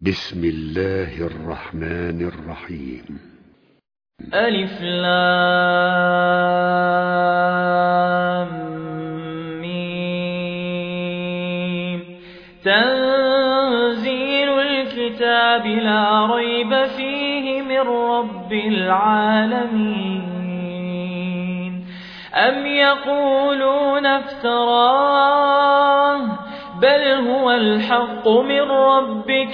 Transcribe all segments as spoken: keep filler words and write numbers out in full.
بسم الله الرحمن الرحيم. ألف لام ميم. تنزيل الكتاب لا ريب فيه من رب العالمين. أم يقولون افتراه بل هو الحق من ربك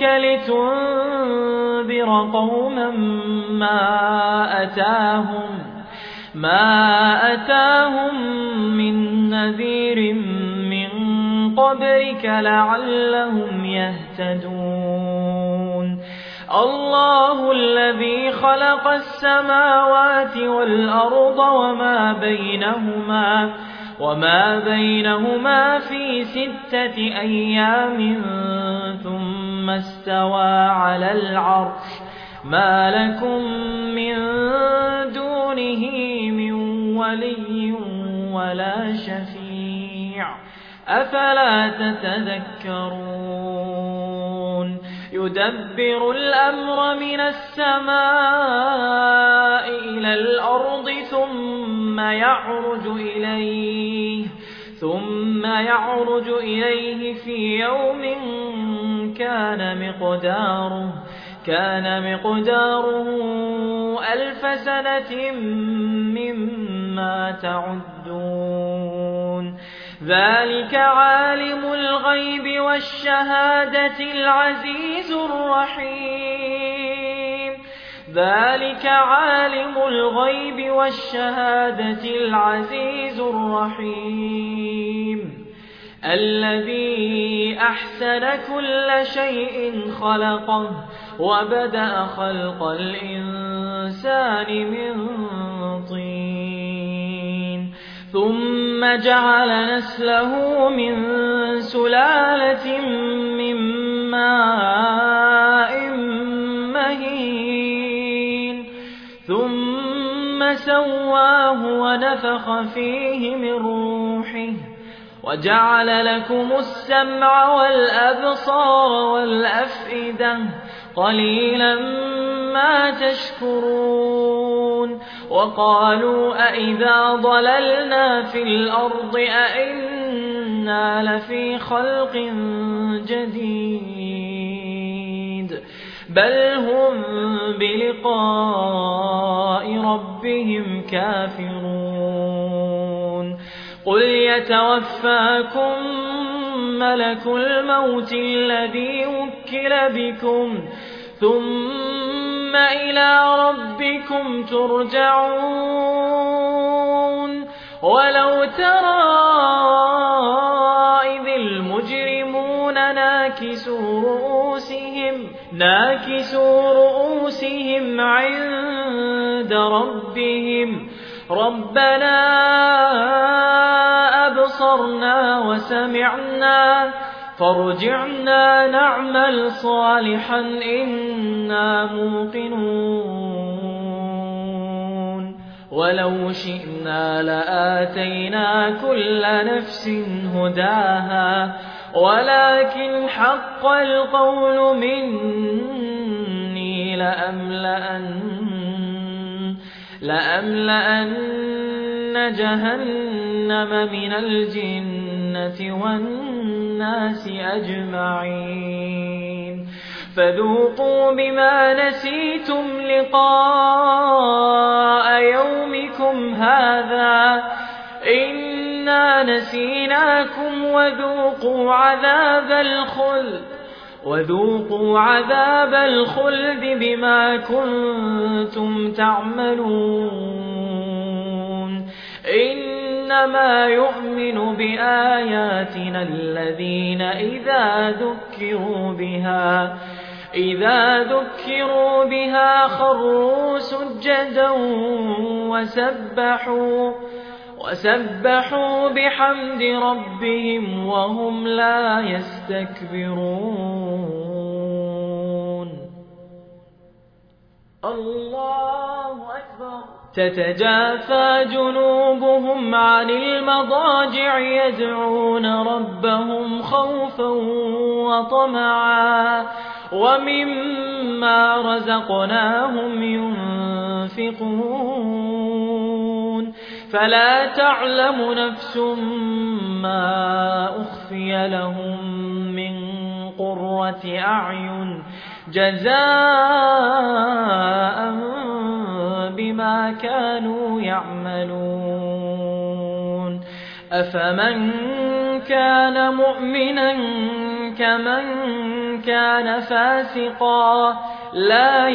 لتنذر قوما ما أتاهم ما أتاهم من نذير من قبلك لعلهم يهتدون. الله الذي خلق السماوات والأرض وما بينهما وما بينهما في ستة أيام ثم استوى على العرش ما لكم من دونه من ولي ولا شفيع أفلا تتذكرون. يدبر الأمر من السماء إلى الأرض ثم يعرج إليه ثم يعرج إليه في يوم كان مقداره كان مقداره ألف سنة مما تعدون. ذلك عالم الغيب والشهادة العزيز الرحيم ذلك عالم الغيب والشهادة العزيز الرحيم الذي أحسن كل شيء خلقه وبدأ خلق الإنسان من طين ثم جعل نسله من سلالة من ماء مهين ثم سواه ونفخ فيه من روحه وجعل لكم السمع والأبصار والأفئدة قليلا ما تشكرون. وقالوا أئذا ضللنا في الأرض أئنا لفي خلق جديد بل هم بلقاء ربهم كافرون. قل يتوفاكم ملك الموت الذي وكل بكم ثم إلى ربكم ترجعون. ولو ترى إذ المجرمون ناكسوا رؤوسهم ناكسوا رؤوسهم عند ربهم ربنا أبصرنا وسمعنا فارجعنا نعمل صالحا إنا موقنون. ولو شئنا لآتينا كل نفس هداها ولكن حق القول مني لأملأن لأملأن جهنم من الجنة والناس أجمعين. فذوقوا بما نسيتم لقاء يومكم هذا إنا نسيناكم وذوقوا عذاب الخلد وذوقوا عذاب الخلد بما كنتم تعملون. إنما يؤمن بآياتنا الذين إذا ذكروا بها إذا ذكروا بها خروا سجدا وسبحوا وسبحوا بحمد ربهم وهم لا يستكبرون. الله أكبر. تتجافى جنوبهم عن المضاجع يدعون ربهم خوفا وطمعا ومما رزقناهم ينفقون فلا تعلم نفس ما أخفي لهم من قرة أعين جزاء بما كانوا يعملون أفمن كان مؤمنا كمن كان فاسقا لا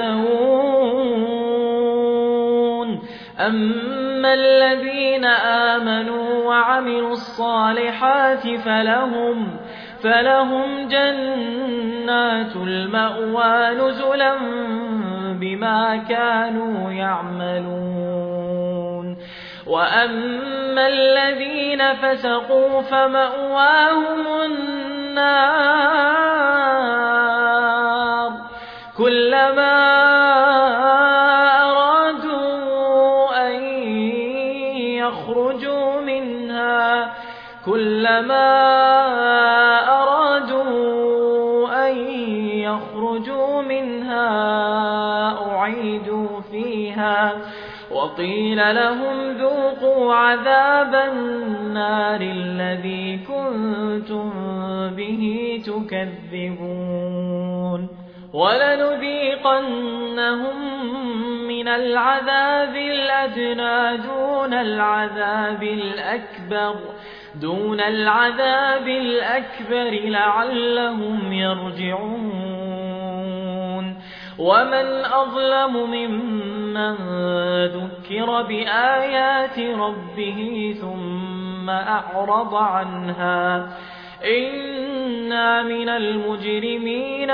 يستوون أما الذين آمنوا وعملوا الصالحات فلهم فلهم جنات المأوى نزلا بما كانوا يعملون وأما الذين فسقوا فمأواهم النار كلما أرادوا أن يخرجوا منها كلما أرادوا أن يخرجوا منها أعيدوا فيها وقيل لهم ذوقوا عذاب النار الذي كنتم به تكذبون ولنذيقنهم من العذاب الأدنى دون العذاب الأكبر دون العذاب الأكبر لعلهم يرجعون ومن أظلم ممن ذكر بآيات ربه ثم أعرض عنها إنا من المجرمين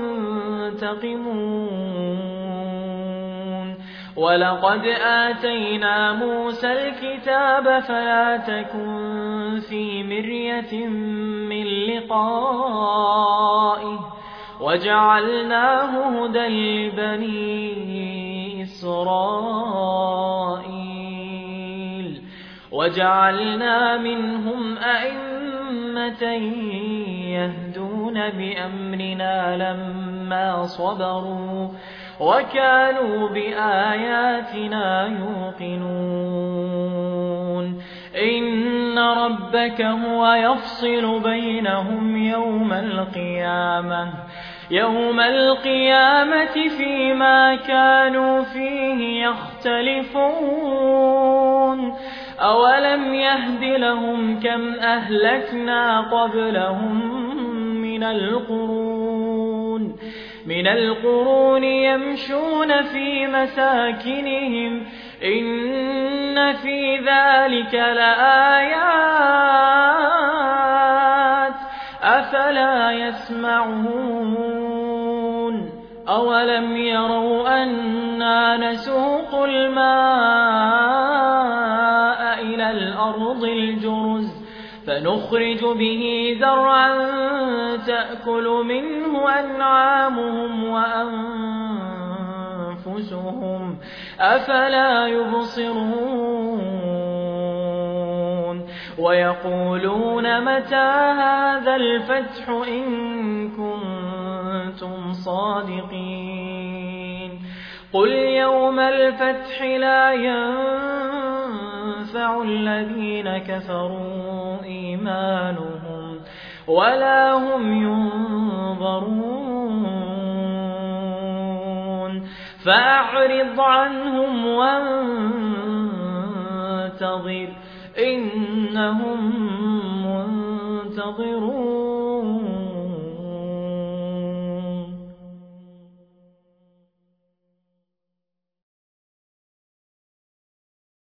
منتقمون ولقد آتينا موسى الكتاب فلا تكن في مرية من لقائه وجعلناه هدى لبني إسرائيل وجعلنا منهم أئمة يهدون بأمرنا لما صبروا وكانوا بآياتنا يوقنون إن ربك هو يفصل بينهم يوم القيامة يوم القيامة فيما كانوا فيه يختلفون أولم يهد لهم كم أهلكنا قبلهم من القرون من القرون يمشون في مساكنهم إن في ذلك لآيات أفلا يسمعون أولم يروا أنا نسوق الماء إلى الأرض الجرز فنخرج به زرعا تأكل منه أنعامهم وأنفسهم أفلا يبصرون ويقولون متى هذا الفتح إن كنتم صادقين قل يوم الفتح لا ينفع الذين كفروا إيمانهم ولا هم ينظرون فأعرض عنهم وانتظر إنهم منتظرون